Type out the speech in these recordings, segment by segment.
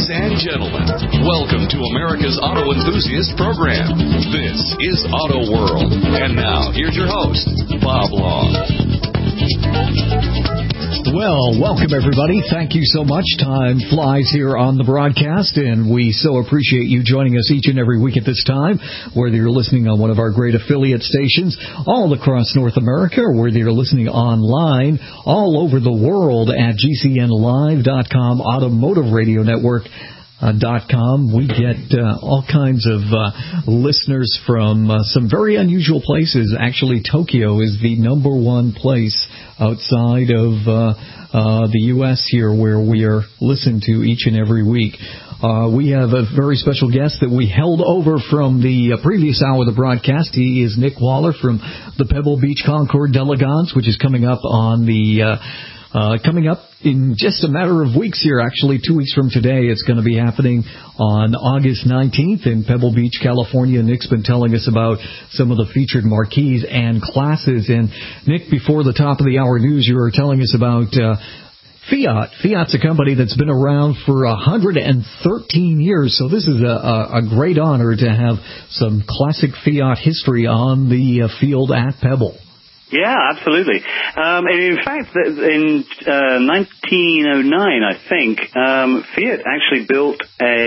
Ladies and gentlemen, welcome to America's Auto Enthusiast Program. This is Auto World. And now, here's your host, Bob Long. Well, welcome everybody. Thank you so much. Time flies here on the broadcast, and we so appreciate you joining us each and every week at this time, whether you're listening on one of our great affiliate stations all across North America, or whether you're listening online all over the world at GCNlive.com, Automotive Radio Network. .com. We get all kinds of listeners from some very unusual places. Actually, Tokyo is the number one place outside of the U.S. here where we are listened to each and every week. We have a very special guest that we held over from the previous hour of the broadcast. He is Nick Waller from the Pebble Beach Concord D'Elegance, which is coming up on the coming up in just a matter of weeks here, actually 2 weeks from today. It's going to be happening on August 19th in Pebble Beach, California. Nick's been telling us about some of the featured marquees and classes. And Nick, before the top of the hour news, you were telling us about Fiat. Fiat's a company that's been around for 113 years, so this is a great honor to have some classic Fiat history on the field at Pebble. Yeah, absolutely. And in fact, in 1909, I think, Fiat actually built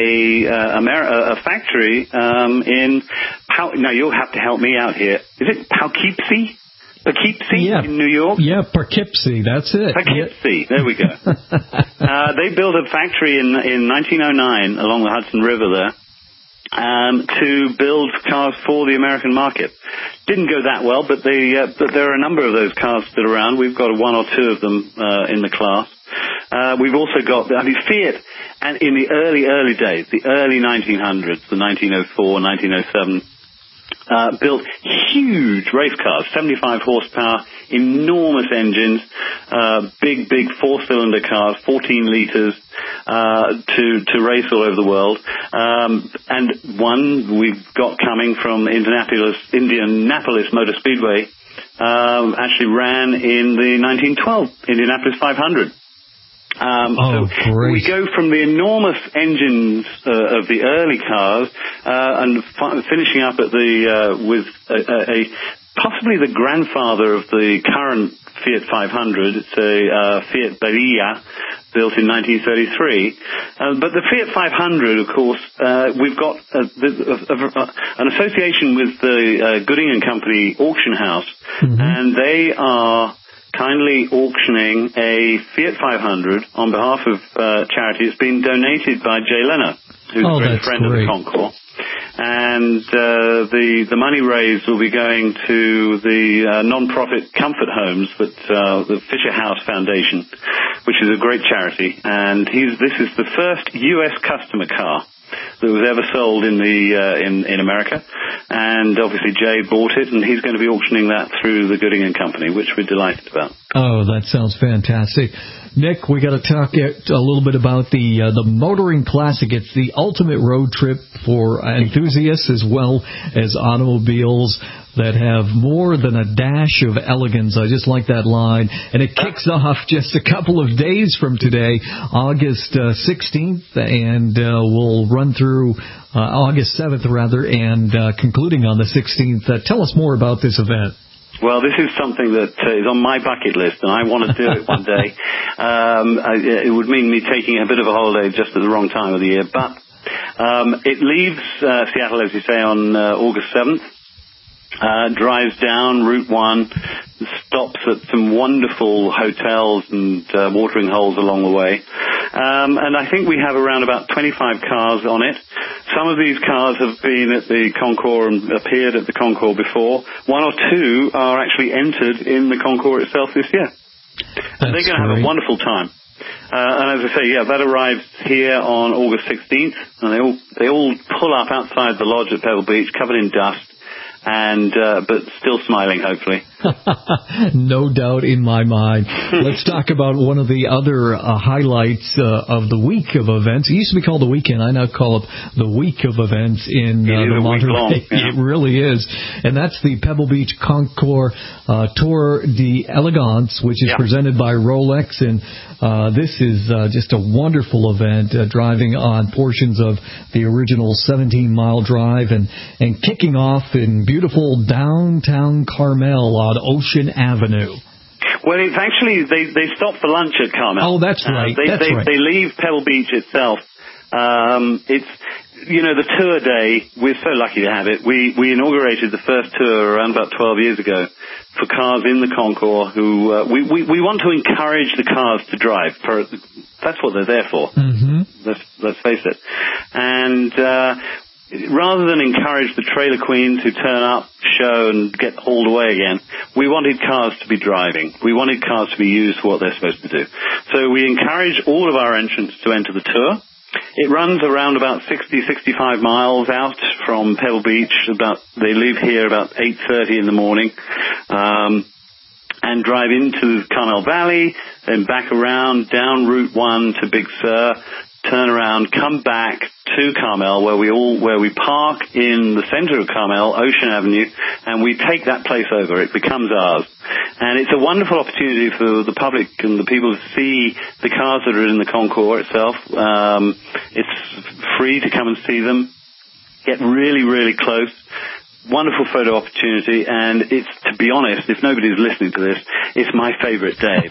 a factory in now you'll have to help me out here. Is it Poughkeepsie? Poughkeepsie in New York? Yeah, Poughkeepsie, that's it. Poughkeepsie, there we go. They built a factory in 1909 along the Hudson River there. To build cars for the American market. Didn't go that well, but there are a number of those cars still around. We've got one or two of them in the class. We've also got, Fiat, and in the early days, the early 1900s, the 1904, 1907, built huge race cars, 75 horsepower, enormous engines, big four-cylinder cars, 14 liters, to race all over the world. And one we've got coming from Indianapolis Motor Speedway, actually ran in the 1912 Indianapolis 500. Great. We go from the enormous engines of the early cars and finishing up at with possibly the grandfather of the current Fiat 500. It's a Fiat Barilla, built in 1933. But the Fiat 500, of course, we've got an association with the Gooding and Company auction house, and they are kindly auctioning a Fiat 500 on behalf of charity. It's been donated by Jay Leno, who's a great friend of the Concours. And the money raised will be going to the non-profit comfort homes that the Fisher House Foundation, which is a great charity. And this is the first U.S. customer car that was ever sold in America, and obviously Jay bought it, and he's going to be auctioning that through the Gooding and Company, which we're delighted about. Oh, that sounds fantastic. Nick, we got to talk a little bit about the Motoring Classic. It's the ultimate road trip for enthusiasts as well as automobiles that have more than a dash of elegance. I just like that line. And it kicks off just a couple of days from today, August 16th, and we'll run through August 7th, rather, and concluding on the 16th. Tell us more about this event. Well, this is something that is on my bucket list, and I want to do it one day. It would mean me taking a bit of a holiday just at the wrong time of the year. But it leaves Seattle, as you say, on August 7th. Drives down Route 1, stops at some wonderful hotels and watering holes along the way. And I think we have around about 25 cars on it. Some of these cars have been at the Concours and appeared at the Concours before. One or two are actually entered in the Concours itself this year. And they're going to have a wonderful time. And as I say, that arrives here on August 16th, and they all pull up outside the lodge at Pebble Beach, covered in dust, and but still smiling, hopefully. No doubt in my mind. Let's talk about one of the other highlights of the week of events. It used to be called the weekend. I now call it the week of events in the Monterey. Yeah. It really is. And that's the Pebble Beach Concours Tour d'Elegance, which is presented by Rolex. And this is just a wonderful event, driving on portions of the original 17-mile drive and kicking off in beautiful downtown Carmel on Ocean Avenue. Well, it's actually, they stop for lunch at Carmel. Oh, that's right. They leave Pebble Beach itself. It's, the tour day, we're so lucky to have it. We inaugurated the first tour around about 12 years ago for cars in the Concours who, we want to encourage the cars to drive. That's what they're there for. Mm-hmm. Let's face it. And, rather than encourage the trailer queens who turn up, show, and get hauled away again, we wanted cars to be driving. We wanted cars to be used for what they're supposed to do. So we encourage all of our entrants to enter the tour. It runs around about 65 miles out from Pebble Beach. They leave here about 8:30 in the morning. And drive into Carmel Valley, then back around, down Route 1 to Big Sur, turn around, come back to Carmel, where we park in the center of Carmel, Ocean Avenue, and we take that place over. It becomes ours. And it's a wonderful opportunity for the public and the people to see the cars that are in the Concours itself. It's free to come and see them, get really, really close. Wonderful photo opportunity, and it's, to be honest, if nobody's listening to this, it's my favorite day.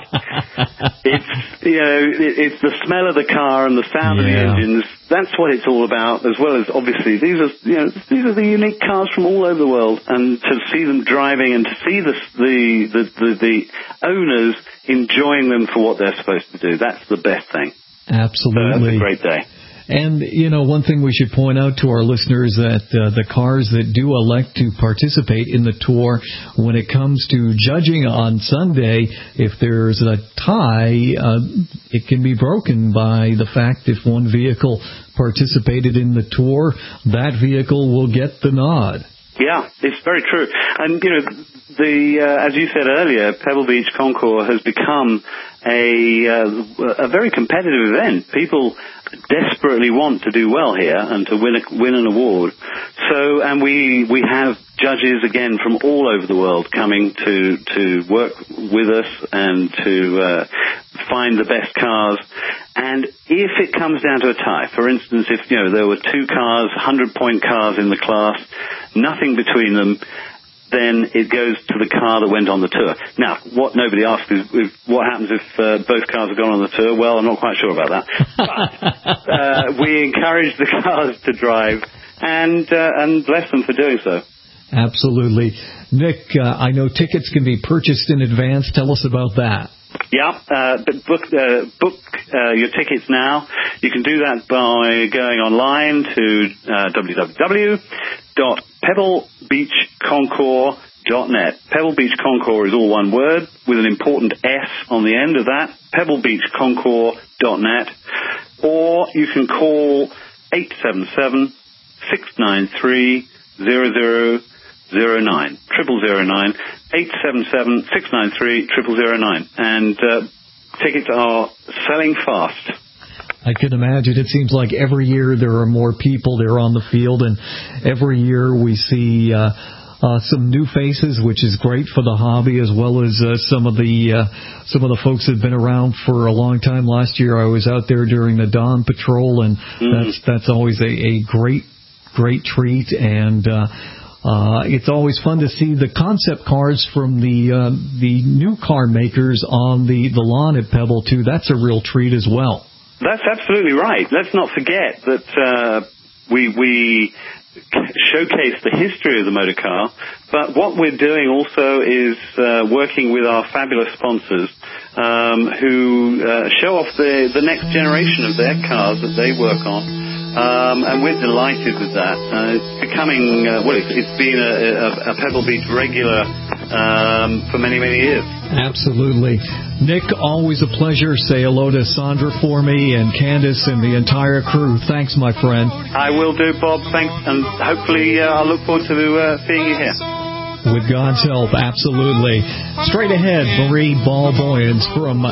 It's the smell of the car and the sound of the engines. That's what it's all about, as well as, obviously, these are the unique cars from all over the world, and to see them driving and to see the owners enjoying them for what they're supposed to do, that's the best thing. Absolutely. So that's a great day. And, one thing we should point out to our listeners that the cars that do elect to participate in the tour, when it comes to judging on Sunday, if there's a tie, it can be broken by the fact if one vehicle participated in the tour, that vehicle will get the nod. Yeah, it's very true. And, as you said earlier, Pebble Beach Concours has become a very competitive event. People desperately want to do well here and to win an award. So, and we have judges again from all over the world coming to work with us and to find the best cars. And if it comes down to a tie, for instance, if there were two cars, 100-point cars in the class, nothing between them, then it goes to the car that went on the tour. Now, what nobody asked is what happens if both cars have gone on the tour. Well, I'm not quite sure about that. But we encourage the cars to drive and bless them for doing so. Absolutely. Nick, I know tickets can be purchased in advance. Tell us about that. Yeah, book your tickets now. You can do that by going online to www.pebblebeachconcours.net. Pebble Beach Concours is all one word with an important S on the end of that, pebblebeachconcours.net. Or you can call 877-693-0009. 009 877-693-0009, and tickets are selling fast. I can imagine. It seems like every year there are more people there on the field, and every year we see some new faces, which is great for the hobby, as well as some of the folks that have been around for a long time. Last year I was out there during the Dawn Patrol, and that's always a great treat, and it's always fun to see the concept cars from the new car makers on the lawn at Pebble too. That's a real treat as well. That's absolutely right. Let's not forget that we showcase the history of the motor car, but what we're doing also is working with our fabulous sponsors who show off the next generation of their cars that they work on. And we're delighted with that. It's becoming, it's been a Pebble Beach regular for many, many years. Absolutely. Nick, always a pleasure. Say hello to Sandra for me and Candace and the entire crew. Thanks, my friend. I will do, Bob. Thanks, and hopefully I'll look forward to seeing you here. With God's help, absolutely. Straight ahead, Marie Ball-Boyens from...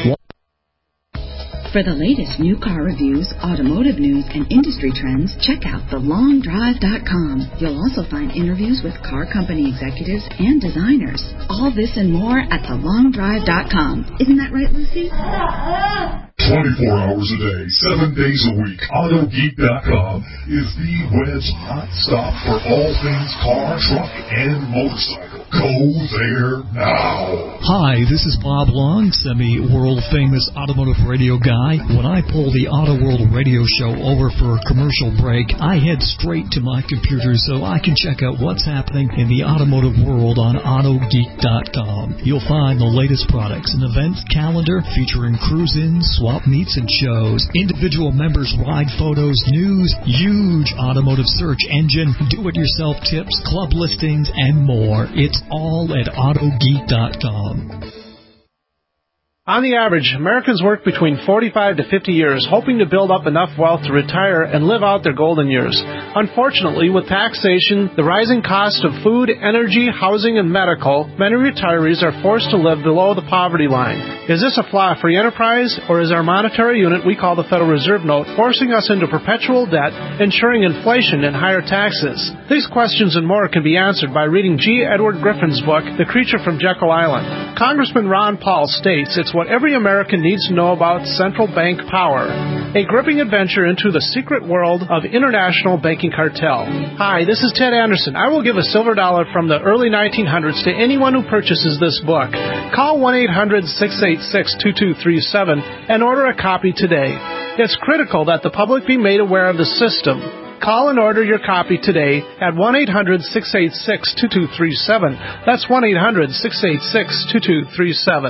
For the latest new car reviews, automotive news, and industry trends, check out thelongdrive.com. You'll also find interviews with car company executives and designers. All this and more at thelongdrive.com. Isn't that right, Lucy? 24 hours a day, 7 days a week, AutoGeek.com is the web's hot stop for all things car, truck, and motorcycle. Go there now. Hi, this is Bob Long, semi-world famous automotive radio guy. When I pull the Auto World radio show over for a commercial break, I head straight to my computer so I can check out what's happening in the automotive world on AutoGeek.com. You'll find the latest products and events calendar featuring cruise-ins, swap meets, and shows, individual members' ride photos, news, huge automotive search engine, do-it-yourself tips, club listings, and more. It's all at AutoGeek.com. On the average, Americans work between 45 to 50 years hoping to build up enough wealth to retire and live out their golden years. Unfortunately, with taxation, the rising cost of food, energy, housing, and medical, many retirees are forced to live below the poverty line. Is this a flaw for free enterprise, or is our monetary unit we call the Federal Reserve Note forcing us into perpetual debt, ensuring inflation and higher taxes? These questions and more can be answered by reading G. Edward Griffin's book, The Creature from Jekyll Island. Congressman Ron Paul states it's what every American needs to know about central bank power, a gripping adventure into the secret world of international banking cartel. Hi, this is Ted Anderson. I will give a silver dollar from the early 1900s to anyone who purchases this book. Call 1-800-686-2237 and order a copy today. It's critical that the public be made aware of the system. Call and order your copy today at 1-800-686-2237. That's 1-800-686-2237.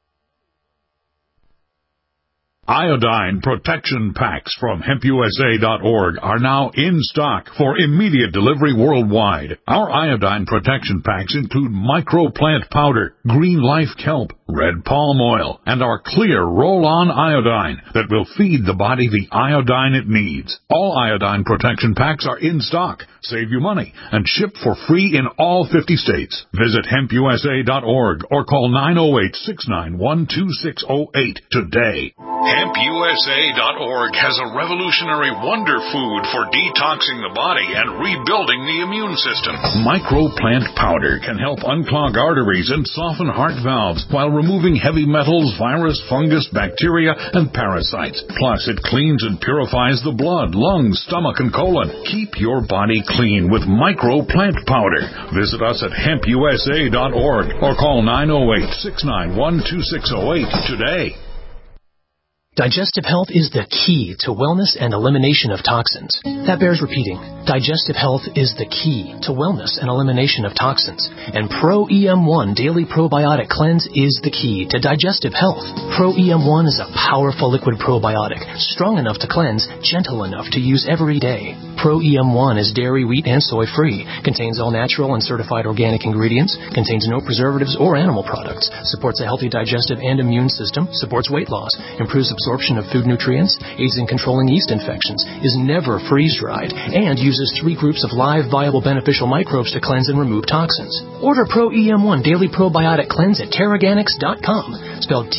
Iodine protection packs from HempUSA.org are now in stock for immediate delivery worldwide. Our iodine protection packs include microplant powder, green life kelp, red palm oil, and our clear roll-on iodine that will feed the body the iodine it needs. All iodine protection packs are in stock, save you money, and ship for free in all 50 states. Visit HempUSA.org or call 908-691-2608 today. HempUSA.org has a revolutionary wonder food for detoxing the body and rebuilding the immune system. Microplant powder can help unclog arteries and soften heart valves while removing heavy metals, virus, fungus, bacteria, and parasites. Plus, it cleans and purifies the blood, lungs, stomach, and colon. Keep your body clean with Microplant powder. Visit us at HempUSA.org or call 908-691-2608 today. Digestive health is the key to wellness and elimination of toxins. That bears repeating. Digestive health is the key to wellness and elimination of toxins. And Pro-EM1 Daily Probiotic Cleanse is the key to digestive health. Pro-EM1 is a powerful liquid probiotic, strong enough to cleanse, gentle enough to use every day. Pro-EM1 is dairy, wheat, and soy-free, contains all natural and certified organic ingredients, contains no preservatives or animal products, supports a healthy digestive and immune system, supports weight loss, improves absorption of food nutrients, aids in controlling yeast infections, is never freeze-dried, and uses 3 groups of live, viable, beneficial microbes to cleanse and remove toxins. Order Pro-EM1 Daily Probiotic Cleanse at Teraganix.com, spelled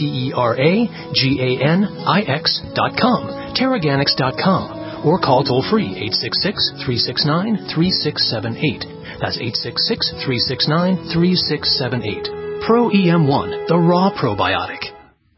Teraganix.com, Teraganix.com, or call toll-free 866-369-3678. That's 866-369-3678. Pro-EM1, the raw probiotic.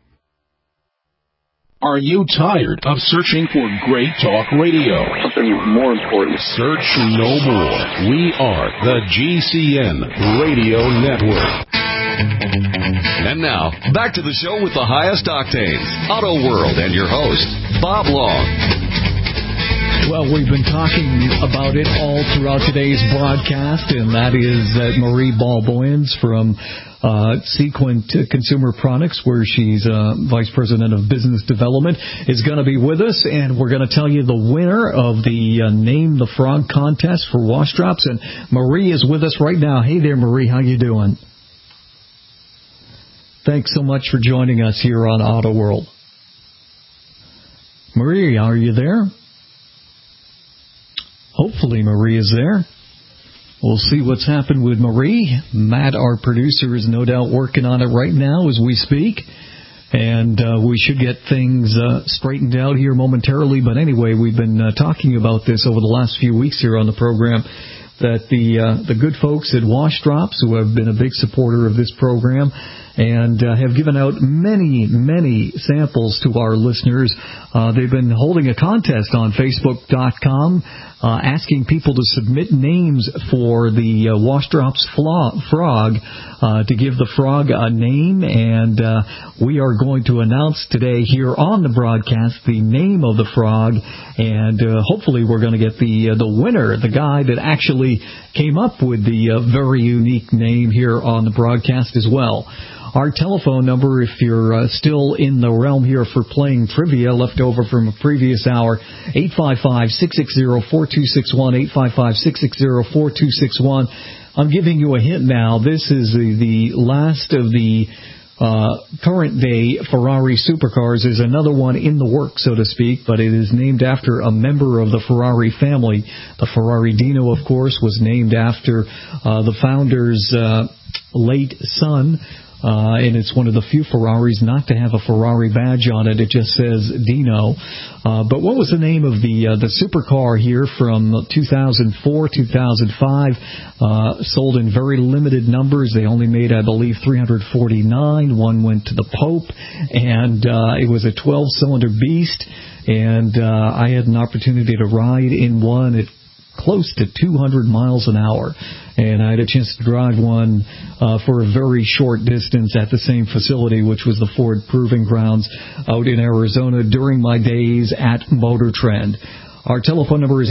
Are you tired of searching for great talk radio? Something more important. Search no more. We are the GCN Radio Network. And now, back to the show with the highest octanes, Auto World, and your host, Bob Long. Well, we've been talking about it all throughout today's broadcast, and that is that Marie Ball-Boyens from Sequent Consumer Products, where she's Vice President of Business Development, is going to be with us, and we're going to tell you the winner of the Name the Frog contest for wash drops. And Marie is with us right now. Hey there, Marie. How you doing? Thanks so much for joining us here on Auto World. Marie, are you there? Hopefully Marie is there. We'll see what's happened with Marie. Matt, our producer, is no doubt working on it right now as we speak. And we should get things straightened out here momentarily. But anyway, we've been talking about this over the last few weeks here on the program, that the good folks at Wash Drops, who have been a big supporter of this program and have given out many, many samples to our listeners. They've been holding a contest on Facebook.com asking people to submit names for the Wash Drops frog, to give the frog a name, and we are going to announce today here on the broadcast the name of the frog, and hopefully we're going to get the winner, the guy that actually came up with the very unique name here on the broadcast as well. Our telephone number, if you're still in the realm here for playing trivia left over from a previous hour, 855-660-4261, 855-660-4261. I'm giving you a hint now. This is the last of the current day Ferrari supercars. There's another one in the works, so to speak, but it is named after a member of the Ferrari family. The Ferrari Dino, of course, was named after the founder's late son. And it's one of the few Ferraris not to have a Ferrari badge on it. It just says Dino. But what was the name of the supercar here from 2004, 2005? Sold in very limited numbers. They only made, I believe, 349. One went to the Pope, and it was a 12-cylinder beast. And I had an opportunity to ride in one at close to 200 miles an hour. And I had a chance to drive one for a very short distance at the same facility, which was the Ford Proving Grounds out in Arizona during my days at Motor Trend. Our telephone number is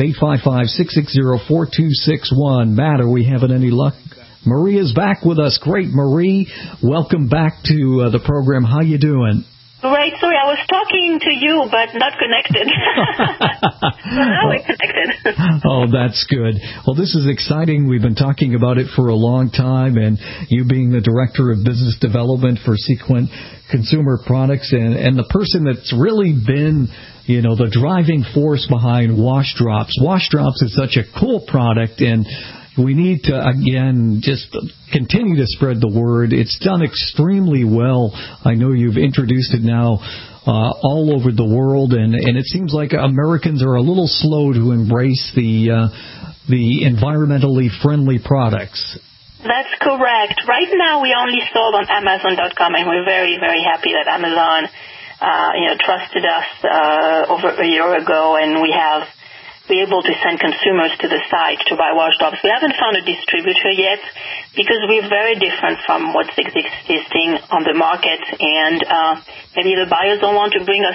855-660-4261. Matt, are we having any luck? Maria's back with us. Great, Marie. Welcome back to the program. How you doing? Right, sorry, I was talking to you, but not connected. Now we're connected. Oh, that's good. Well, this is exciting. We've been talking about it for a long time, and you being the Director of Business Development for Sequent Consumer Products, and the person that's really been, the driving force behind Wash Drops. Wash Drops is such a cool product, and we need to, again, just continue to spread the word. It's done extremely well. I know you've introduced it now all over the world, and it seems like Americans are a little slow to embrace the environmentally friendly products. That's correct. Right now we only sold on Amazon.com, and we're very, very happy that Amazon trusted us over a year ago, and we have be able to send consumers to the site to buy Wash Drops. We haven't found a distributor yet because we're very different from what's existing on the market, and maybe the buyers don't want to bring us,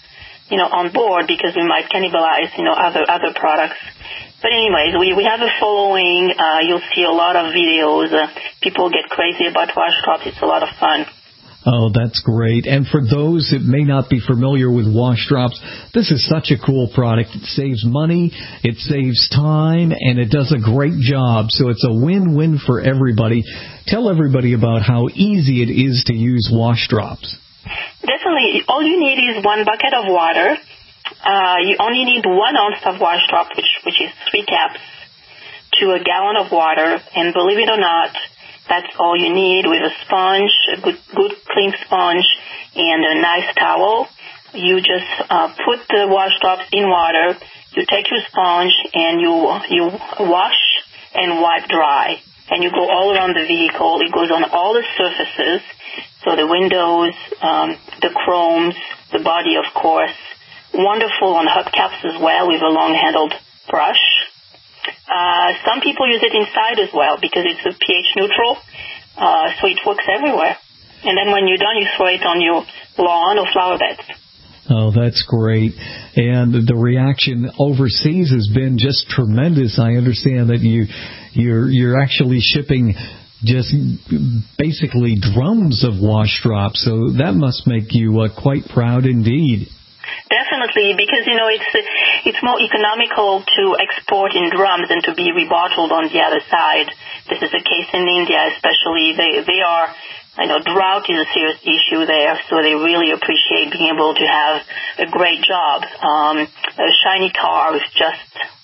on board because we might cannibalize, other products. But anyways, we have a following. You'll see a lot of videos. People get crazy about Wash Drops. It's a lot of fun. Oh, that's great. And for those that may not be familiar with Wash Drops, this is such a cool product. It saves money, it saves time, and it does a great job. So it's a win-win for everybody. Tell everybody about how easy it is to use Wash Drops. Definitely. All you need is 1 bucket of water. You only need 1 ounce of Wash Drop, which is 3 caps, to a gallon of water. And believe it or not, that's all you need with a sponge, a good clean sponge, and a nice towel. You just put the Wash Drops in water. You take your sponge and you wash and wipe dry. And you go all around the vehicle. It goes on all the surfaces, so the windows, the chromes, the body, of course. Wonderful on hubcaps as well with a long-handled brush. Some people use it inside as well because it's a pH neutral, so it works everywhere. And then when you're done, you throw it on your lawn or flower beds. Oh, that's great. And the reaction overseas has been just tremendous. I understand that you're actually shipping just basically drums of Wash Drops, so that must make you quite proud indeed. Definitely, because, it's more economical to export in drums than to be rebottled on the other side. This is the case in India, especially. They are, drought is a serious issue there, so they really appreciate being able to have a great job. A shiny car with just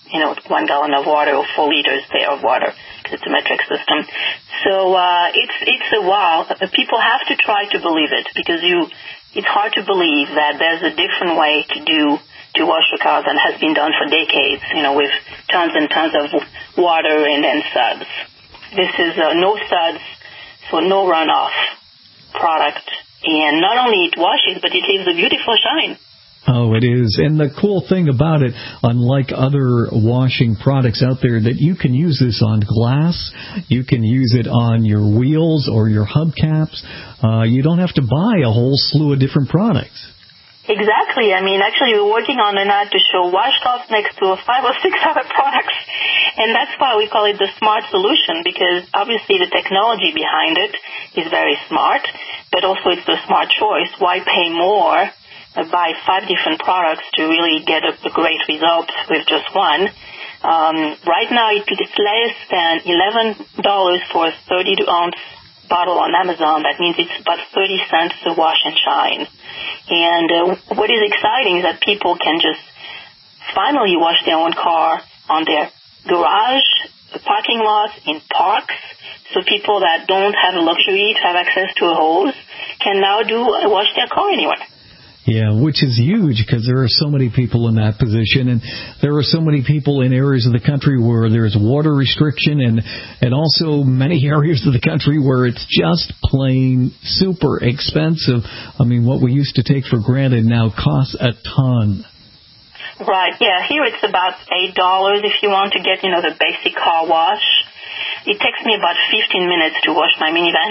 1 gallon of water or 4 liters there of water, because it's a metric system. So it's a wow. People have to try to believe it, because it's hard to believe that there's a different way to wash your cars than has been done for decades, with tons and tons of water and then suds. This is no suds, so no runoff product. And not only it washes, but it leaves a beautiful shine. Oh, it is. And the cool thing about it, unlike other washing products out there, that you can use this on glass, you can use it on your wheels or your hubcaps. You don't have to buy a whole slew of different products. Exactly. Actually, we're working on an ad to show washcloths next to 5 or 6 other products. And that's why we call it the smart solution, because obviously the technology behind it is very smart, but also it's the smart choice. Why pay more, buy 5 different products to really get a great result with just one? Right now, it's less than $11 for a 32-ounce bottle on Amazon. That means it's about 30 cents to wash and shine. And what is exciting is that people can just finally wash their own car on their garage, the parking lot, in parks. So people that don't have the luxury to have access to a hose can now wash their car anywhere. Yeah, which is huge, because there are so many people in that position, and there are so many people in areas of the country where there's water restriction, and also many areas of the country where it's just plain super expensive. What we used to take for granted now costs a ton. Right, yeah. Here it's about $8 if you want to get, the basic car wash. It takes me about 15 minutes to wash my minivan.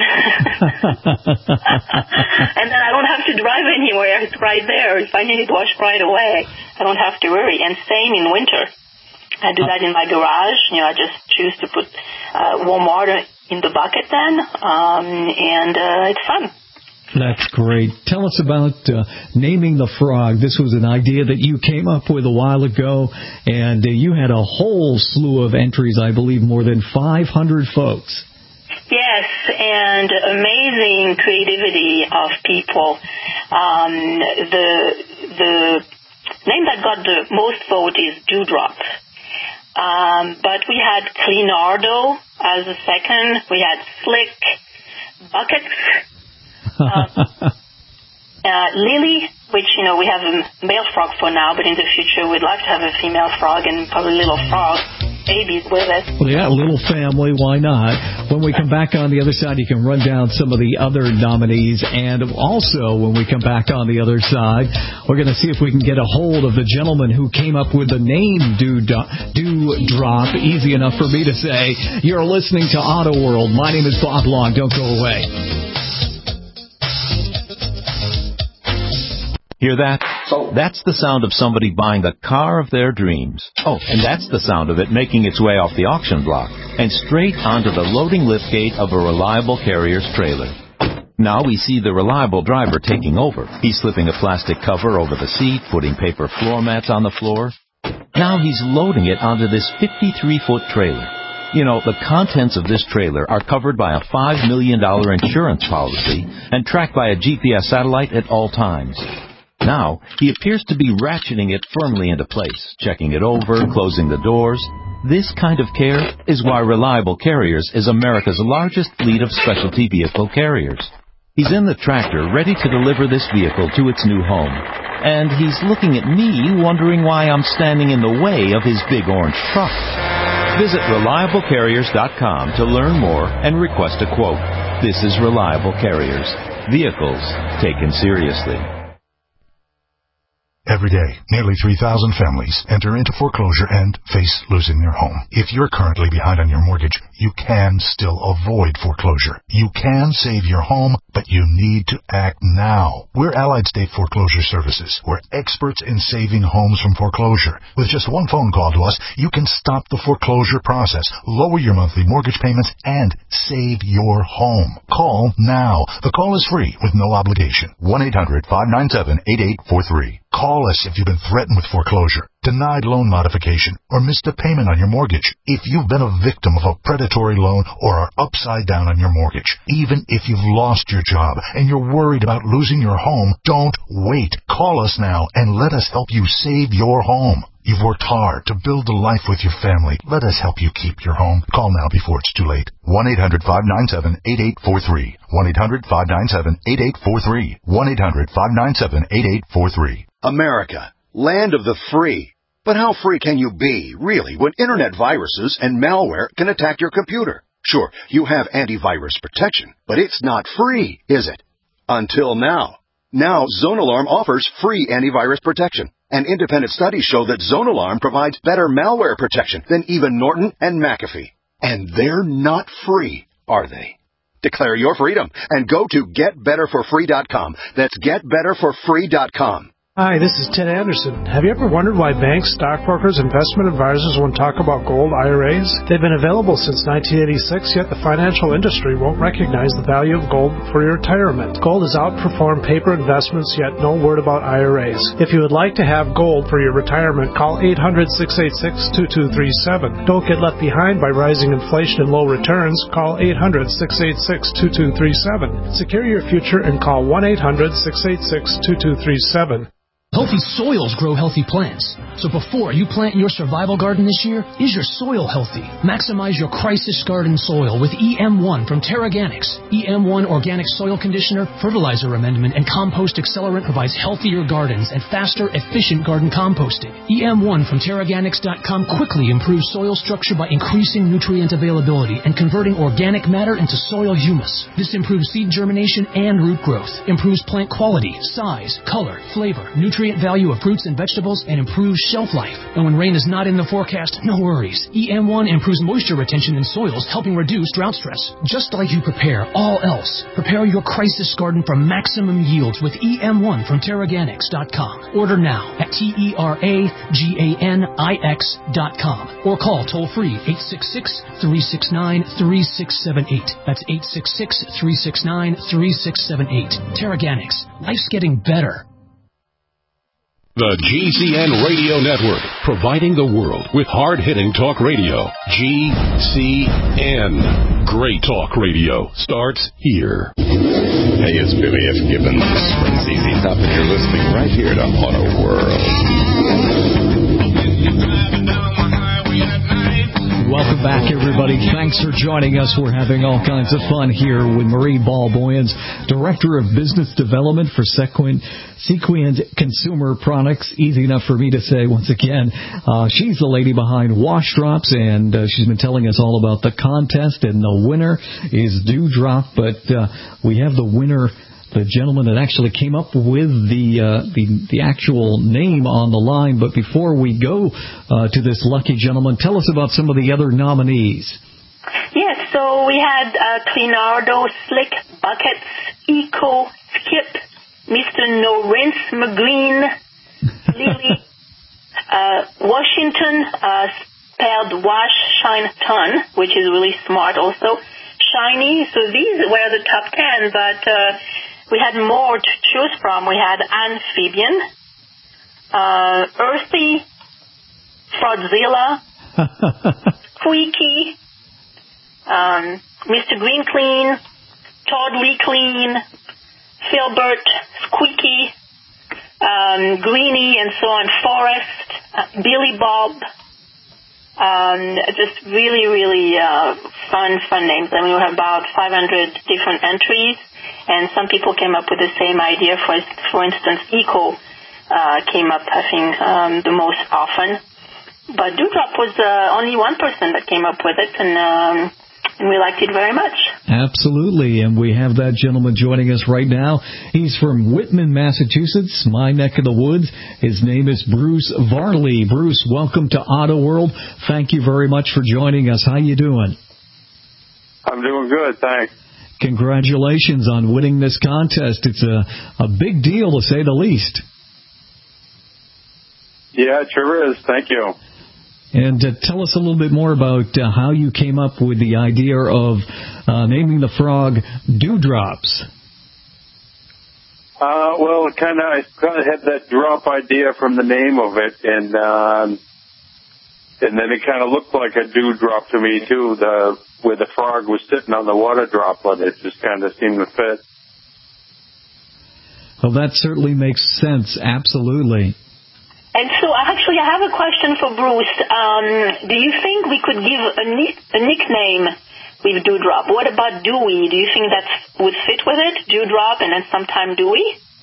And then I don't have to drive anywhere. It's right there. If I need it washed right away, I don't have to worry. And same in winter. I do that in my garage. I just choose to put warm water in the bucket then, and it's fun. That's great. Tell us about naming the frog. This was an idea that you came up with a while ago, and you had a whole slew of entries, I believe more than 500 folks. Yes, and amazing creativity of people. The name that got the most vote is Dewdrop. But we had Cleanardo as a second. We had Slick, Buckets, Lily, which, we have a male frog for now, but in the future we'd like to have a female frog and probably little frog babies with us. Well, yeah, a little family, why not? When we come back on the other side, you can run down some of the other nominees, and also when we come back on the other side, we're going to see if we can get a hold of the gentleman who came up with the name Dewdrop, easy enough for me to say. You're listening to Auto World. My name is Bob Long. Don't go away. Hear that? That's the sound of somebody buying the car of their dreams. Oh, and that's the sound of it making its way off the auction block and straight onto the loading liftgate of a Reliable Carriers trailer. Now we see the Reliable driver taking over. He's slipping a plastic cover over the seat, putting paper floor mats on the floor. Now he's loading it onto this 53-foot trailer. The contents of this trailer are covered by a $5 million insurance policy and tracked by a GPS satellite at all times. Now, he appears to be ratcheting it firmly into place, checking it over, closing the doors. This kind of care is why Reliable Carriers is America's largest fleet of specialty vehicle carriers. He's in the tractor, ready to deliver this vehicle to its new home. And he's looking at me, wondering why I'm standing in the way of his big orange truck. Visit ReliableCarriers.com to learn more and request a quote. This is Reliable Carriers. Vehicles taken seriously. Every day, nearly 3,000 families enter into foreclosure and face losing their home. If you're currently behind on your mortgage, you can still avoid foreclosure. You can save your home, but you need to act now. We're Allied State Foreclosure Services. We're experts in saving homes from foreclosure. With just one phone call to us, you can stop the foreclosure process, lower your monthly mortgage payments, and save your home. Call now. The call is free with no obligation. 1-800-597-8843. Call us if you've been threatened with foreclosure, denied loan modification, or missed a payment on your mortgage. If you've been a victim of a predatory loan or are upside down on your mortgage, even if you've lost your job and you're worried about losing your home, don't wait. Call us now and let us help you save your home. You've worked hard to build a life with your family. Let us help you keep your home. Call now before it's too late. 1-800-597-8843. 1-800-597-8843. 1-800-597-8843. America, land of the free. But how free can you be, really, when internet viruses and malware can attack your computer? Sure, you have antivirus protection, but it's not free, is it? Until now. Now, ZoneAlarm offers free antivirus protection. And independent studies show that ZoneAlarm provides better malware protection than even Norton and McAfee. And they're not free, are they? Declare your freedom and go to GetBetterForFree.com. That's GetBetterForFree.com. Hi, this is Ted Anderson. Have you ever wondered why banks, stockbrokers, investment advisors won't talk about gold IRAs? They've been available since 1986, yet the financial industry won't recognize the value of gold for your retirement. Gold has outperformed paper investments, yet no word about IRAs. If you would like to have gold for your retirement, call 800-686-2237. Don't get left behind by rising inflation and low returns. Call 800-686-2237. Secure your future and call 1-800-686-2237. Healthy soils grow healthy plants. So before you plant your survival garden this year, is your soil healthy? Maximize your crisis garden soil with EM1 from Terraganics. EM1 Organic Soil Conditioner, Fertilizer Amendment, and Compost Accelerant provides healthier gardens and faster, efficient garden composting. EM1 from Terraganics.com quickly improves soil structure by increasing nutrient availability and converting organic matter into soil humus. This improves seed germination and root growth, improves plant quality, size, color, flavor, nutrient value of fruits and vegetables, and improves shelf life. And when rain is not in the forecast, no worries. EM1 improves moisture retention in soils, helping reduce drought stress. Just like you prepare all else, prepare your crisis garden for maximum yields with EM1 from Terraganics.com. Order now at TERAGANIX.com or call toll-free 866-369-3678. That's 866-369-3678. Terraganics. Life's getting better. The GCN Radio Network, providing the world with hard-hitting talk radio. GCN. Great talk radio starts here. Hey, it's Billy F. Gibbons from ZZ Top, and you're listening right here to Auto World. Welcome back, everybody. Thanks for joining us. We're having all kinds of fun here with Marie Balboyens, Director of Business Development for Sequient Consumer Products. Easy enough for me to say once again. She's the lady behind Wash Drops, and she's been telling us all about the contest, and the winner is Dewdrop. But we have the winner, the gentleman that actually came up with the actual name on the line. But before we go to this lucky gentleman, tell us about some of the other nominees. Yes, so we had Cleanardo Slick Buckets, Eco Skip, Mr. No Rinse McGreen, Lily, Washington, spelled Wash Shine Ton, which is really smart also, Shiny. So these were the top 10, but we had more to choose from. We had Amphibian, Earthy, Fraudzilla, Squeaky, Mr. Green Clean, Totally Clean, Filbert, Squeaky, Greenie, and so on, Forest, Billy Bob. Just really, really fun names. I mean, we have about 500 different entries, and some people came up with the same idea. For instance, Eco came up, I think, the most often. But Dewdrop was only one person that came up with it, and we liked it very much. Absolutely, and we have that gentleman joining us right now. He's from Whitman, Massachusetts, my neck of the woods. His name is Bruce Varley. Bruce, welcome to Auto World. Thank you very much for joining us. How you doing? I'm doing good, thanks. Congratulations on winning this contest. It's a big deal, to say the least. Yeah, it sure is. Thank you. And tell us a little bit more about how you came up with the idea of naming the frog Dewdrops. Well, I kind of had that drop idea from the name of it, and then it kind of looked like a dewdrop to me too. Where the frog was sitting on the water droplet, it just kind of seemed to fit. Well, that certainly makes sense. Absolutely. And so actually I have a question for Bruce. Do you think we could give a nickname with Dewdrop? What about Dewy? Do you think that would fit with it? Dewdrop and then sometime Dewy?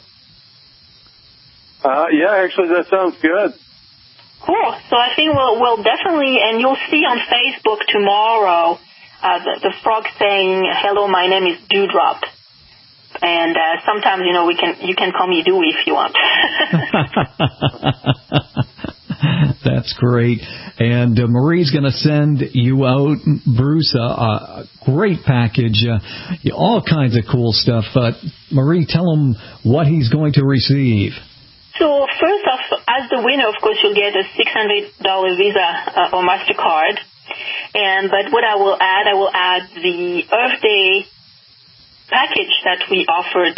Yeah, actually that sounds good. Cool. So I think we'll definitely, and you'll see on Facebook tomorrow, the frog saying, "Hello, my name is Dewdrop." And sometimes, you can call me Dewy if you want. That's great. And Marie's going to send you out, Bruce, a great package, all kinds of cool stuff. Marie, tell him what he's going to receive. So first off, as the winner, of course, you'll get a $600 Visa or MasterCard. But what I will add the Earth Day package that we offered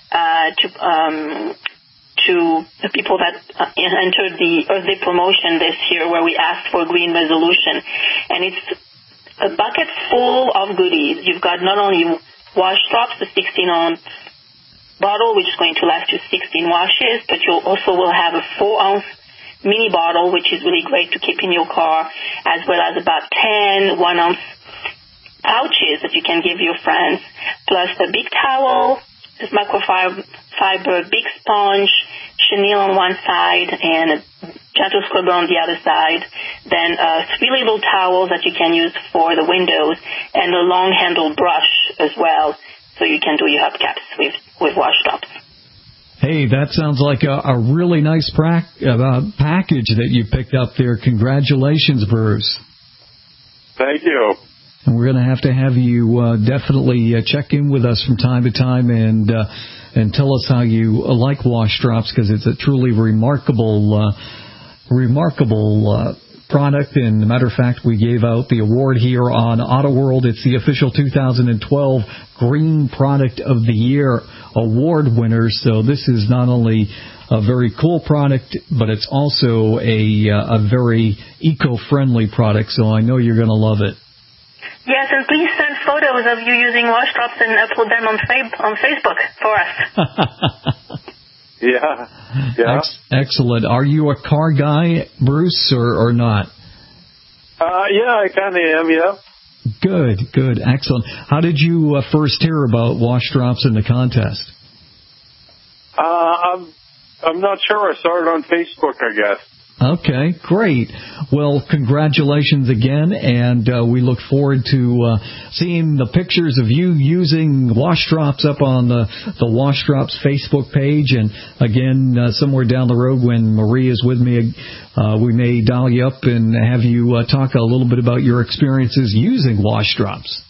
to the people that entered the Earth Day promotion this year, where we asked for green resolution. And it's a bucket full of goodies. You've got not only wash drops, the 16-ounce bottle, which is going to last you 16 washes, but you also will have a 4-ounce mini bottle, which is really great to keep in your car, as well as about 10 1-ounce pouches that you can give your friends, plus a big towel, this microfiber big sponge, chenille on one side, and a gentle scrubber on the other side. Then 3 little towels that you can use for the windows, and a long-handled brush as well, so you can do your hubcaps with wash drops. Hey, that sounds like a really nice package that you picked up there. Congratulations, Bruce. Thank you. And we're going to have you definitely check in with us from time to time and tell us how you like wash drops, because it's a truly remarkable product. And as a matter of fact, we gave out the award here on Auto World. It's the official 2012 Green Product of the Year award winner. So this is not only a very cool product, but it's also a very eco-friendly product. So I know you're going to love it. Yes, and please send photos of you using wash drops and upload them on Facebook for us. Yeah. Excellent. Are you a car guy, Bruce, or not? Yeah, I kind of am, yeah. Good. Excellent. How did you first hear about wash drops in the contest? I'm not sure. I saw it on Facebook, I guess. Okay, great. Well, congratulations again, and we look forward to seeing the pictures of you using wash drops up on the Wash Drops Facebook page. And again, somewhere down the road when Marie is with me, we may dial you up and have you talk a little bit about your experiences using wash drops.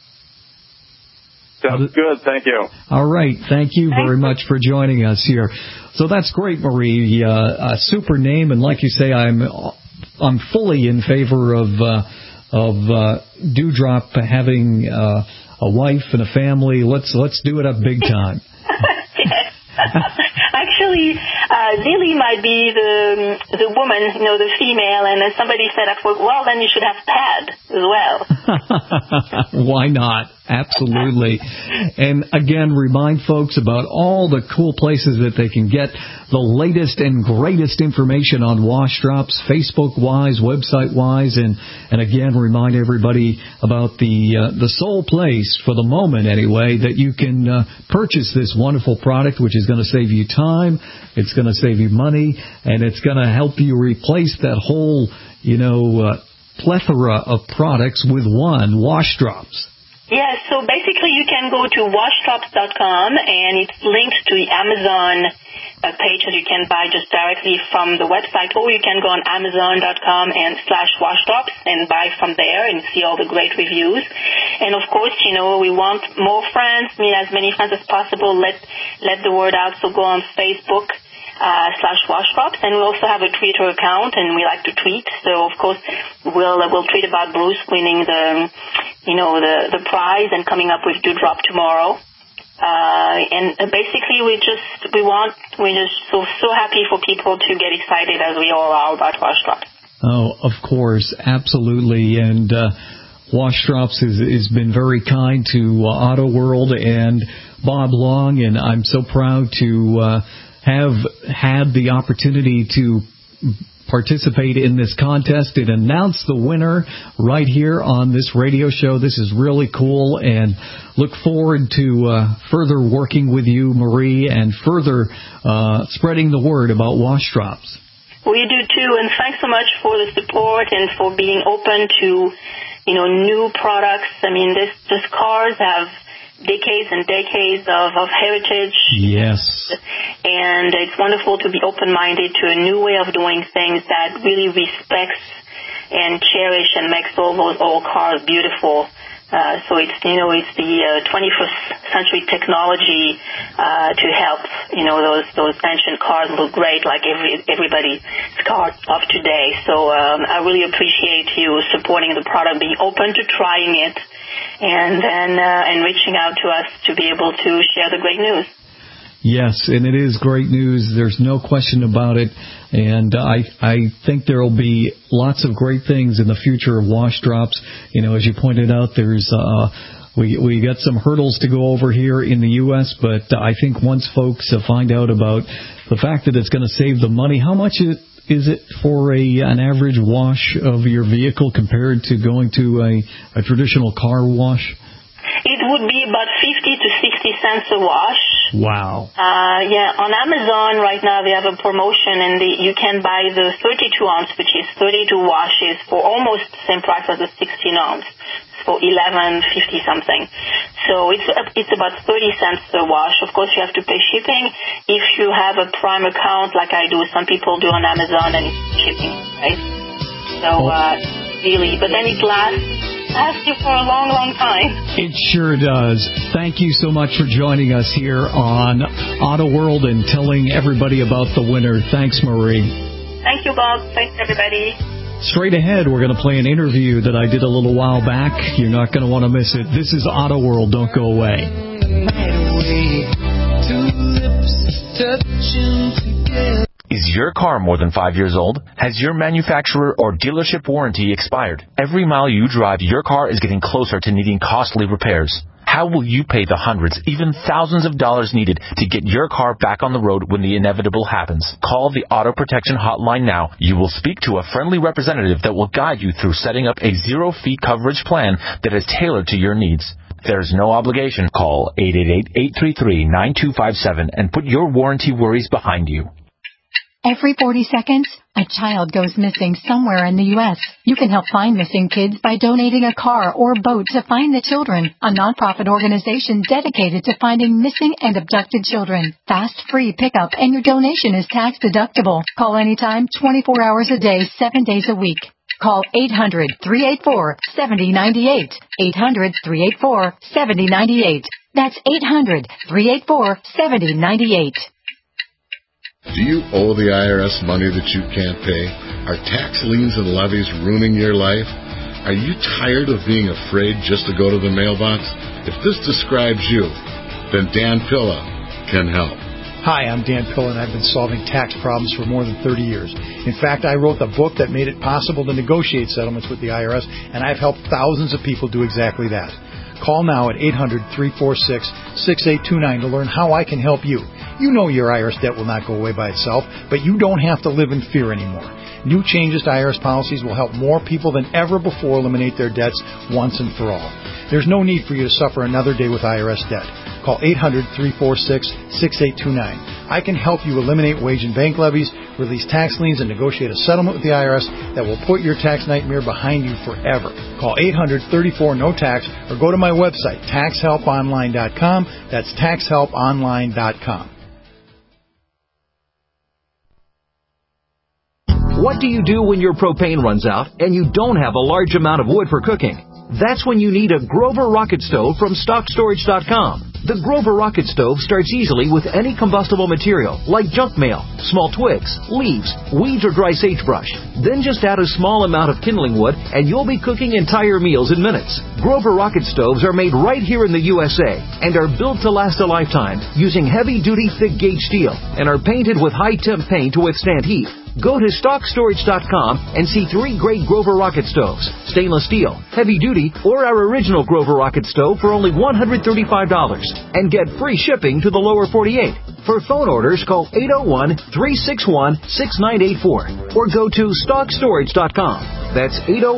Sounds good. Thank you. All right. Thank you very much for joining us here. So that's great, Marie. A super name, and like you say, I'm fully in favor of Dewdrop having a wife and a family. Let's do it up big time. Actually, Lily might be the woman, the female, and then somebody said at work, well, then you should have Pad as well. Why not? Absolutely. And again, remind folks about all the cool places that they can get the latest and greatest information on wash drops, Facebook-wise, website-wise, and again, remind everybody about the sole place, for the moment anyway, that you can purchase this wonderful product, which is going to save you time, it's going to save you money, and it's going to help you replace that whole, plethora of products with one, wash drops. Yes, so basically you can go to washdrops.com, and it's linked to the Amazon page that you can buy just directly from the website, or you can go on amazon.com and /washdrops and buy from there and see all the great reviews. And of course, we want more friends, meet as many friends as possible, let the word out, so go on Facebook /washdrops, and we also have a Twitter account, and we like to tweet. So of course we'll tweet about Bruce winning the prize and coming up with Dewdrop tomorrow. And basically we're just so happy for people to get excited, as we all are, about wash drops. Oh, of course, absolutely. And Wash Drops has been very kind to Auto World and Bob Long, and I'm so proud to have had the opportunity to participate in this contest and announce the winner right here on this radio show. This is really cool, and look forward to further working with you, Marie, and further spreading the word about wash drops. We do too, and thanks so much for the support and for being open to, new products. I mean, these cars have decades and decades of heritage. Yes. And it's wonderful to be open-minded to a new way of doing things that really respects and cherish and makes all those old cars beautiful. So it's the 21st century technology to help, those ancient cars look great like everybody's car of today. So I really appreciate you supporting the product, being open to trying it, and then reaching out to us to be able to share the great news. Yes, and it is great news. There's no question about it. And I think there will be lots of great things in the future of wash drops. As you pointed out, there's we got some hurdles to go over here in the U.S., but I think once folks find out about the fact that it's going to save them money, how much is it for an average wash of your vehicle compared to going to a traditional car wash? It would be about 50 to 60 cents a wash. Wow. On Amazon right now they have a promotion, and you can buy the 32-ounce, which is 32 washes, for almost the same price as the 16-ounce, for $11.50 something. So it's about 30 cents a wash. Of course, you have to pay shipping. If you have a Prime account, like I do, some people do on Amazon, and it's shipping, right? So really, but then it lasts you for a long, long time. It sure does. Thank you so much for joining us here on Auto World and telling everybody about the winner. Thanks, Marie. Thank you, Bob. Thanks, everybody. Straight ahead, we're going to play an interview that I did a little while back. You're not going to want to miss it. This is Auto World. Don't go away. Is your car more than 5 years old? Has your manufacturer or dealership warranty expired? Every mile you drive, your car is getting closer to needing costly repairs. How will you pay the hundreds, even thousands of dollars needed to get your car back on the road when the inevitable happens? Call the Auto Protection Hotline now. You will speak to a friendly representative that will guide you through setting up a zero-fee coverage plan that is tailored to your needs. There's no obligation. Call 888-833-9257 and put your warranty worries behind you. Every 40 seconds, a child goes missing somewhere in the U.S. You can help find missing kids by donating a car or boat to Find the Children, a nonprofit organization dedicated to finding missing and abducted children. Fast, free pickup, and your donation is tax deductible. Call anytime, 24 hours a day, 7 days a week. Call 800-384-7098. 800-384-7098. That's 800-384-7098. Do you owe the IRS money that you can't pay? Are tax liens and levies ruining your life? Are you tired of being afraid just to go to the mailbox? If this describes you, then Dan Pilla can help. Hi, I'm Dan Pilla, and I've been solving tax problems for more than 30 years. In fact, I wrote the book that made it possible to negotiate settlements with the IRS, and I've helped thousands of people do exactly that. Call now at 800-346-6829 to learn how I can help you. You know your IRS debt will not go away by itself, but you don't have to live in fear anymore. New changes to IRS policies will help more people than ever before eliminate their debts once and for all. There's no need for you to suffer another day with IRS debt. Call 800-346-6829. I can help you eliminate wage and bank levies, release tax liens, and negotiate a settlement with the IRS that will put your tax nightmare behind you forever. Call 800-34-NO-TAX or go to my website, taxhelponline.com. That's taxhelponline.com. What do you do when your propane runs out and you don't have a large amount of wood for cooking? That's when you need a Grover Rocket Stove from StockStorage.com. The Grover Rocket Stove starts easily with any combustible material, like junk mail, small twigs, leaves, weeds, or dry sagebrush. Then just add a small amount of kindling wood, and you'll be cooking entire meals in minutes. Grover Rocket Stoves are made right here in the USA and are built to last a lifetime using heavy-duty, thick-gauge steel and are painted with high-temp paint to withstand heat. Go to StockStorage.com and see 3 great Grover Rocket Stoves, stainless steel, heavy-duty, or our original Grover Rocket Stove for only $135, and get free shipping to the lower 48. For phone orders, call 801-361-6984 or go to StockStorage.com. That's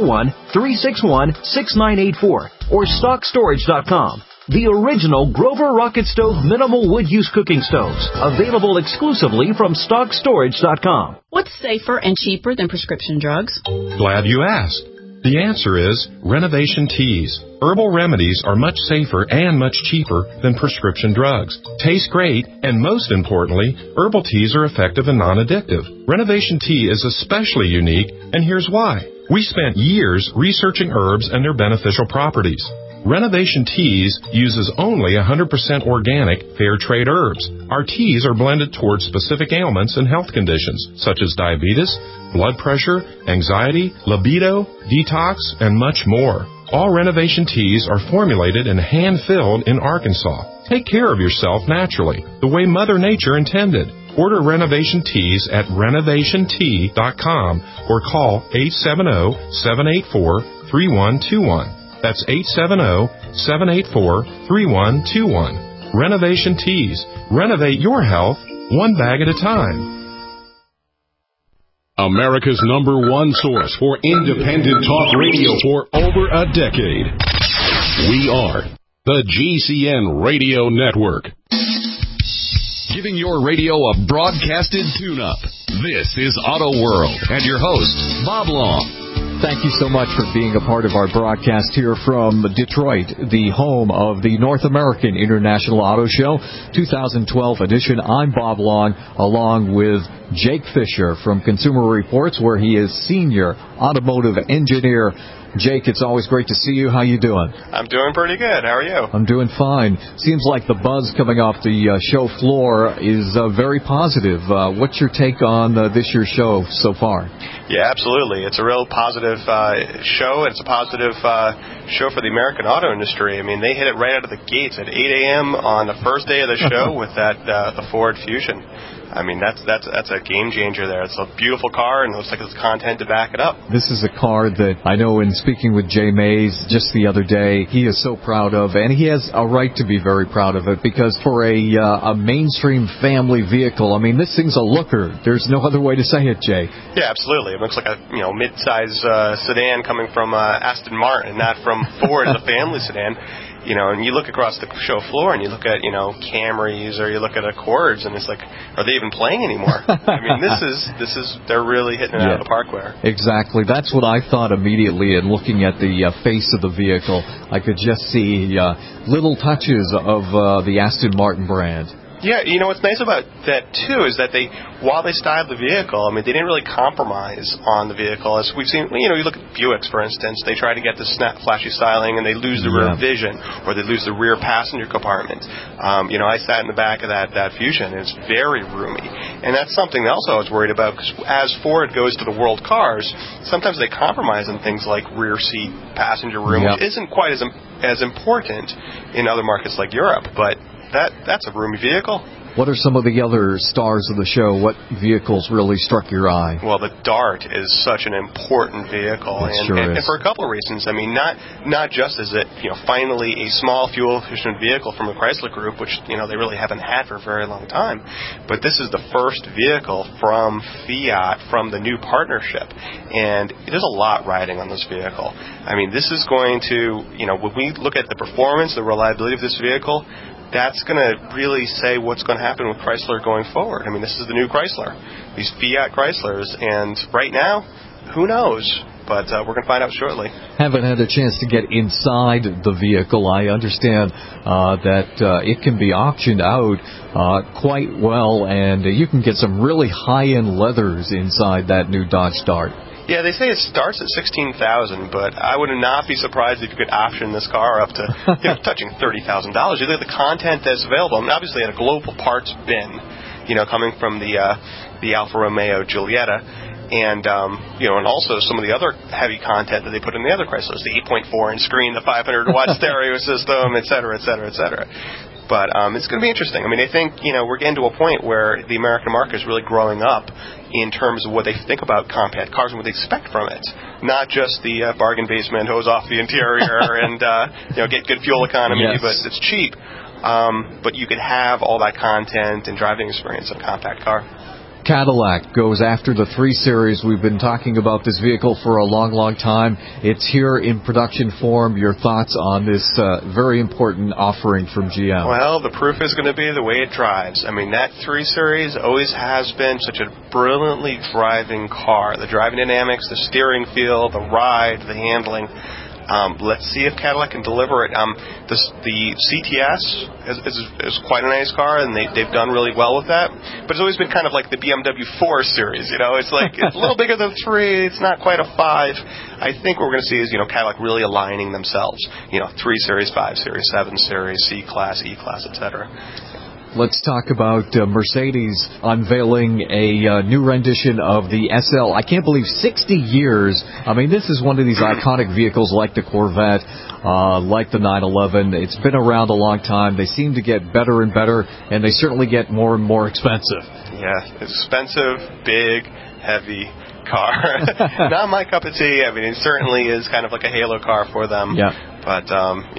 801-361-6984 or StockStorage.com. The original Grover Rocket Stove Minimal Wood Use Cooking Stoves, available exclusively from StockStorage.com. What's safer and cheaper than prescription drugs? Glad you asked. The answer is Renovation Teas. Herbal remedies are much safer and much cheaper than prescription drugs. Taste great, and most importantly, herbal teas are effective and non-addictive. Renovation Tea is especially unique, and here's why. We spent years researching herbs and their beneficial properties. Renovation Teas uses only 100% organic, fair trade herbs. Our teas are blended towards specific ailments and health conditions, such as diabetes, blood pressure, anxiety, libido, detox, and much more. All Renovation Teas are formulated and hand-filled in Arkansas. Take care of yourself naturally, the way Mother Nature intended. Order Renovation Teas at renovationtea.com or call 870-784-3121. That's 870-784-3121. Renovation Teas. Renovate your health one bag at a time. America's #1 source for independent talk radio for over a decade. We are the GCN Radio Network. Giving your radio a broadcasted tune-up. This is Auto World and your host, Bob Long. Thank you so much for being a part of our broadcast here from Detroit, the home of the North American International Auto Show 2012 edition. I'm Bob Long, along with Jake Fisher from Consumer Reports, where he is Senior Automotive Engineer. Jake, it's always great to see you. How you doing? I'm doing pretty good. How are you? I'm doing fine. Seems like the buzz coming off the show floor is very positive. What's your take on this year's show so far? Yeah, absolutely. It's a real positive show. It's a positive show for the American auto industry. I mean, they hit it right out of the gates at 8 a.m. on the first day of the show with that the Ford Fusion. I mean, that's a game changer there. It's a beautiful car, and it looks like there's content to back it up. This is a car that I know in speaking with Jay Mays just the other day, he is so proud of, and he has a right to be very proud of it, because for a mainstream family vehicle, I mean, this thing's a looker. There's no other way to say it, Jay. Yeah, absolutely. It looks like a mid-size sedan coming from Aston Martin, not from Ford, the family sedan. You know, and you look across the show floor and you look at, Camrys or you look at Accords, and it's like, are they even playing anymore? I mean, this is they're really hitting it out of the park there. Exactly. That's what I thought immediately in looking at the face of the vehicle. I could just see little touches of the Aston Martin brand. Yeah, what's nice about that, too, is that while they styled the vehicle, I mean, they didn't really compromise on the vehicle. As we've seen, you look at Buicks, for instance, they try to get the flashy styling, and they lose the rear vision, or they lose the rear passenger compartment. I sat in the back of that Fusion, and it's very roomy. And that's something else I was worried about, because as Ford goes to the world cars, sometimes they compromise on things like rear seat passenger room, which isn't quite as important in other markets like Europe, but that's a roomy vehicle. What are some of the other stars of the show? What vehicles really struck your eye? Well, the Dart is such an important vehicle, and for a couple of reasons. I mean, not just is it finally a small fuel efficient vehicle from the Chrysler Group, which they really haven't had for a very long time, but this is the first vehicle from Fiat, from the new partnership, and there's a lot riding on this vehicle. I mean, this is going to when we look at the performance, the reliability of this vehicle, that's going to really say what's going to happen with Chrysler going forward. I mean, this is the new Chrysler, these Fiat Chryslers, and right now, who knows? But we're going to find out shortly. Haven't had a chance to get inside the vehicle. I understand that it can be auctioned out quite well, and you can get some really high-end leathers inside that new Dodge Dart. Yeah, they say it starts at $16,000, but I would not be surprised if you could option this car up to touching $30,000. You look at the content that's available. I mean, obviously, at a global parts bin, coming from the Alfa Romeo Giulietta, and and also some of the other heavy content that they put in the other Chryslers, the 8.4-inch screen, the 500-watt stereo system, et cetera, et cetera, et cetera. But it's going to be interesting. I mean, I think, we're getting to a point where the American market is really growing up in terms of what they think about compact cars and what they expect from it. Not just the bargain basement, hose off the interior, and get good fuel economy, but it's cheap. but you could have all that content and driving experience in a compact car. Cadillac goes after the 3 Series. We've been talking about this vehicle for a long, long time. It's here in production form. Your thoughts on this very important offering from GM? Well, the proof is going to be the way it drives. I mean, that 3 Series always has been such a brilliantly driving car. The driving dynamics, the steering feel, the ride, the handling. Let's see if Cadillac can deliver it. The CTS is quite a nice car, and they've done really well with that. But it's always been kind of like the BMW 4 Series. It's like it's a little bigger than 3. It's not quite a 5. I think what we're going to see is Cadillac really aligning themselves. 3 Series, 5 Series, 7 Series, C-Class, E-Class, etc. Let's talk about Mercedes unveiling a new rendition of the SL. I can't believe 60 years. I mean, this is one of these iconic vehicles like the Corvette, like the 911. It's been around a long time. They seem to get better and better, and they certainly get more and more expensive. Yeah, expensive, big, heavy car. Not my cup of tea. I mean, it certainly is kind of like a halo car for them. Yeah. But, when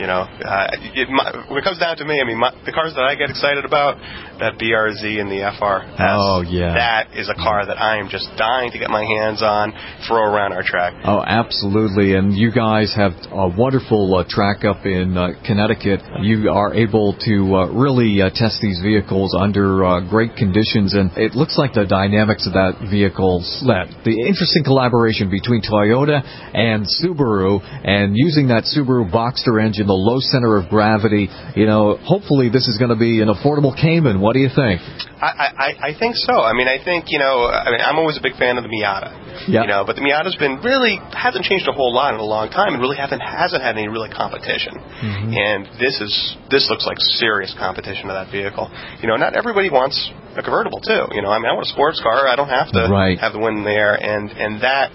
it comes down to me, I mean, the cars that I get excited about, that BRZ and the FRS, that is a car that I am just dying to get my hands on, throw around our track. Oh, absolutely. And you guys have a wonderful track up in Connecticut. You are able to really test these vehicles under great conditions. And it looks like the dynamics of that vehicle, the interesting collaboration between Toyota and Subaru, and using that Subaru Boxster engine, the low center of gravity. Hopefully this is going to be an affordable Cayman. What do you think? I think so. I mean, I'm always a big fan of the Miata. Yeah. But the Miata's been hasn't changed a whole lot in a long time, and really hasn't had any really competition. Mm-hmm. And this looks like serious competition to that vehicle. Not everybody wants a convertible too. I want a sports car. I don't have to have the wind in the air, and that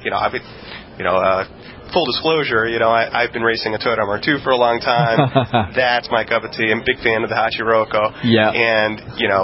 full disclosure, I've been racing a Toyota MR2 for a long time. That's my cup of tea. I'm a big fan of the Hachiroko. Yeah. And,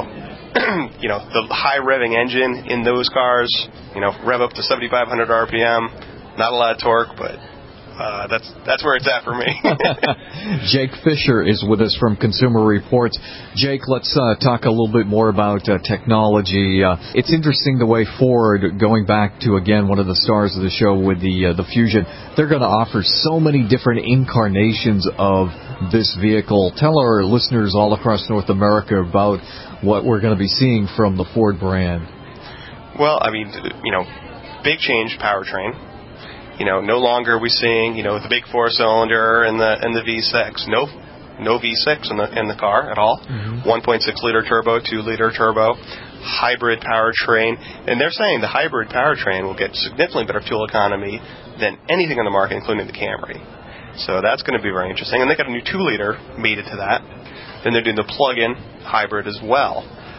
the high revving engine in those cars, rev up to 7,500 RPM. Not a lot of torque, but that's where it's at for me. Jake Fisher is with us from Consumer Reports. Jake, let's talk a little bit more about technology. It's interesting the way Ford, going back to, again, one of the stars of the show with the Fusion, they're going to offer so many different incarnations of this vehicle. Tell our listeners all across North America about what we're going to be seeing from the Ford brand. Well, I mean, big change powertrain. No longer are we seeing, the big 4-cylinder and the V6. No V6 in the car at all. Mm-hmm. 1.6 liter turbo, 2 liter turbo, hybrid powertrain, and they're saying the hybrid powertrain will get significantly better fuel economy than anything on the market, including the Camry. So that's going to be very interesting. And they got a new 2 liter mated to that. Then they're doing the plug-in hybrid as well.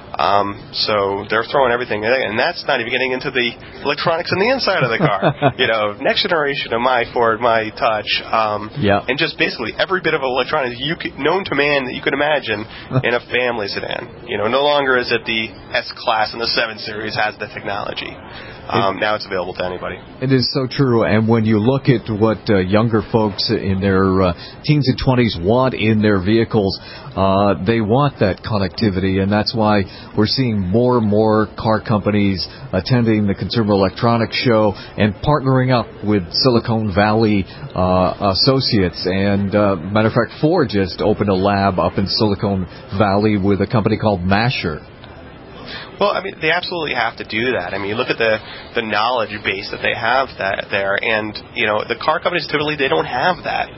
So they're throwing everything in, and that's not even getting into the electronics on the inside of the car. Next generation of my Ford, my Touch, and just basically every bit of electronics known to man that you could imagine in a family sedan. No longer is it the S-Class and the 7 Series has the technology. Now it's available to anybody. It is so true, and when you look at what younger folks in their teens and 20s want in their vehicles, they want that connectivity, and that's why we're seeing more and more car companies attending the Consumer Electronics Show and partnering up with Silicon Valley associates. And matter of fact, Ford just opened a lab up in Silicon Valley with a company called Masher. Well, I mean, they absolutely have to do that. I mean, you look at the knowledge base that they have there, and the car companies typically they don't have that.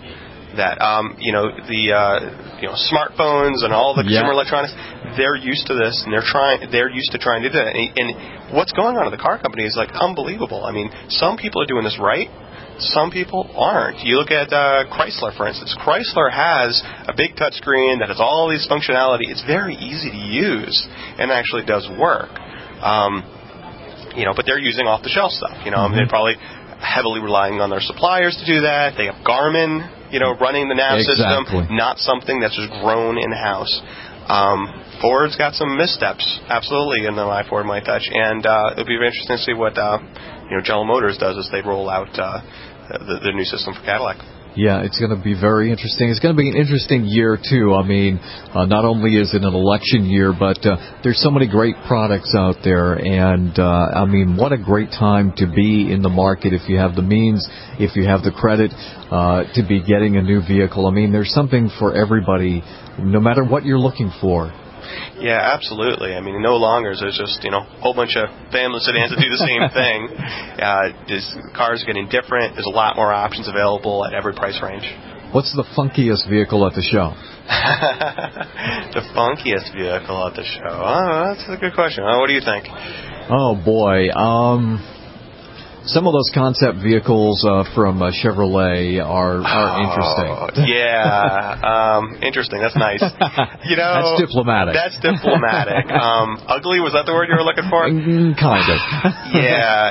Smartphones and all the consumer electronics, they're used to this, and they're used to trying to do that. And what's going on in the car company is like unbelievable. I mean, some people are doing this right. Some people aren't. You look at Chrysler, for instance. Chrysler has a big touchscreen that has all these functionality. It's very easy to use and actually does work. But they're using off-the-shelf stuff. They're probably heavily relying on their suppliers to do that. They have Garmin, running the nav system, not something that's just grown in-house. Ford's got some missteps, absolutely, in the My Ford, My Touch, and it'll be very interesting to see what General Motors does as they roll out the new system for Cadillac. Yeah, it's going to be very interesting. It's going to be an interesting year, too. I mean, not only is it an election year, but there's so many great products out there. And, I mean, what a great time to be in the market if you have the means, if you have the credit to be getting a new vehicle. I mean, there's something for everybody, no matter what you're looking for. Yeah, absolutely. I mean, no longer is there's just, a whole bunch of family sedans that do the same thing. Cars are getting different. There's a lot more options available at every price range. What's the funkiest vehicle at the show? The funkiest vehicle at the show? Oh, that's a good question. What do you think? Oh, boy. Some of those concept vehicles from Chevrolet are interesting. Yeah, interesting. That's nice. That's diplomatic. That's diplomatic. Ugly, was that the word you were looking for? Kind of. Yeah.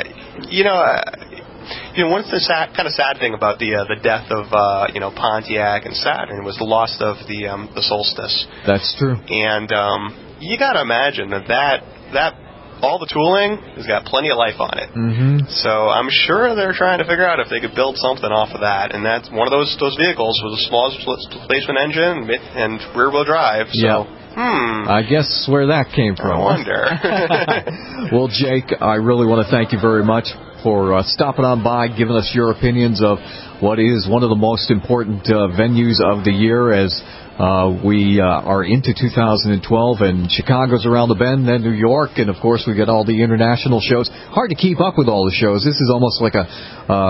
What's the kind of sad thing about the death of Pontiac and Saturn was the loss of the Solstice. That's true. And you got to imagine that all the tooling has got plenty of life on it. Mm-hmm. So I'm sure they're trying to figure out if they could build something off of that. And that's one of those vehicles with a small displacement engine and rear-wheel drive. So, I guess where that came from. I wonder. Well, Jake, I really want to thank you very much for stopping on by, giving us your opinions of what is one of the most important venues of the year as we are into 2012, and Chicago's around the bend, then New York, and of course we get all the international shows. Hard to keep up with all the shows. This is almost like a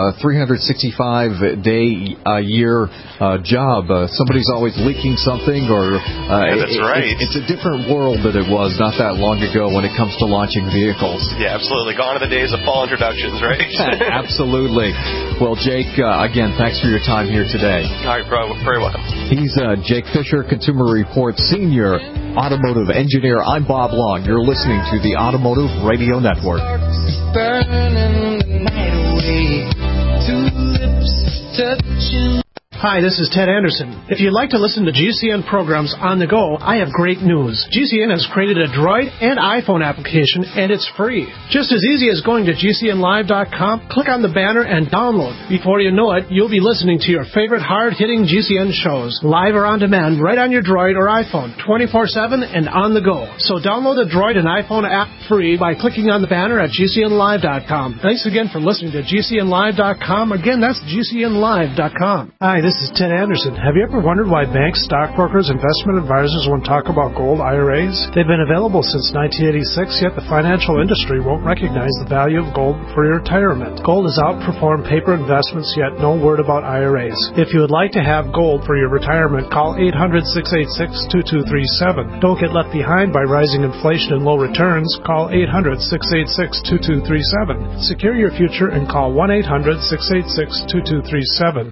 365-day a year job. Somebody's always leaking something, or that's right. It's a different world than it was not that long ago when it comes to launching vehicles. Yeah, absolutely. Gone are the days of fall introductions, right? Absolutely. Well, Jake, again, thanks for your time here today. All right, bro. Very welcome. He's Jake Fisher, Consumer Reports Senior Automotive Engineer. I'm Bob Long. You're listening to the Automotive Radio Network. Burning the night away, two lips touching. Hi, this is Ted Anderson. If you'd like to listen to GCN programs on the go, I have great news. GCN has created a Droid and iPhone application, and it's free. Just as easy as going to GCNlive.com, click on the banner, and download. Before you know it, you'll be listening to your favorite hard-hitting GCN shows, live or on demand, right on your Droid or iPhone, 24/7 and on the go. So download the Droid and iPhone app free by clicking on the banner at GCNlive.com. Thanks again for listening to GCNlive.com. Again, that's GCNlive.com. Hi, this is Ted Anderson. Have you ever wondered why banks, stockbrokers, investment advisors won't talk about gold IRAs? They've been available since 1986, yet the financial industry won't recognize the value of gold for your retirement. Gold has outperformed paper investments, yet no word about IRAs. If you would like to have gold for your retirement, call 800-686-2237. Don't get left behind by rising inflation and low returns. Call 800-686-2237. Secure your future and call 1-800-686-2237.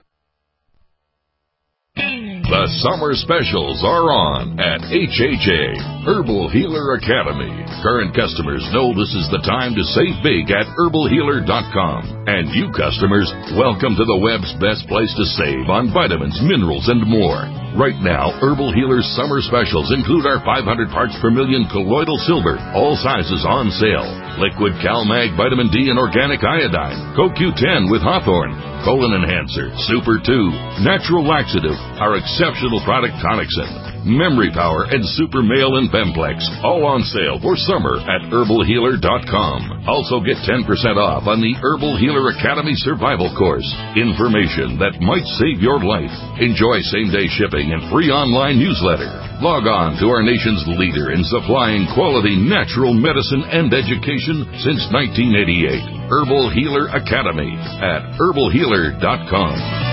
The summer specials are on at HHA, Herbal Healer Academy. Current customers know this is the time to save big at herbalhealer.com. And new customers, welcome to the web's best place to save on vitamins, minerals, and more. Right now, Herbal Healer's summer specials include our 500 parts per million colloidal silver, all sizes on sale. Liquid CalMag Vitamin D and Organic Iodine, CoQ10 with Hawthorne, Colon Enhancer, Super 2, Natural Laxative, our exceptional product Tonicsyn, Memory Power, and Super Male and Bemplex, all on sale for summer at herbalhealer.com. Also get 10% off on the Herbal Healer Academy Survival Course. Information that might save your life. Enjoy same-day shipping and free online newsletter. Log on to our nation's leader in supplying quality natural medicine and education since 1988. Herbal Healer Academy at herbalhealer.com.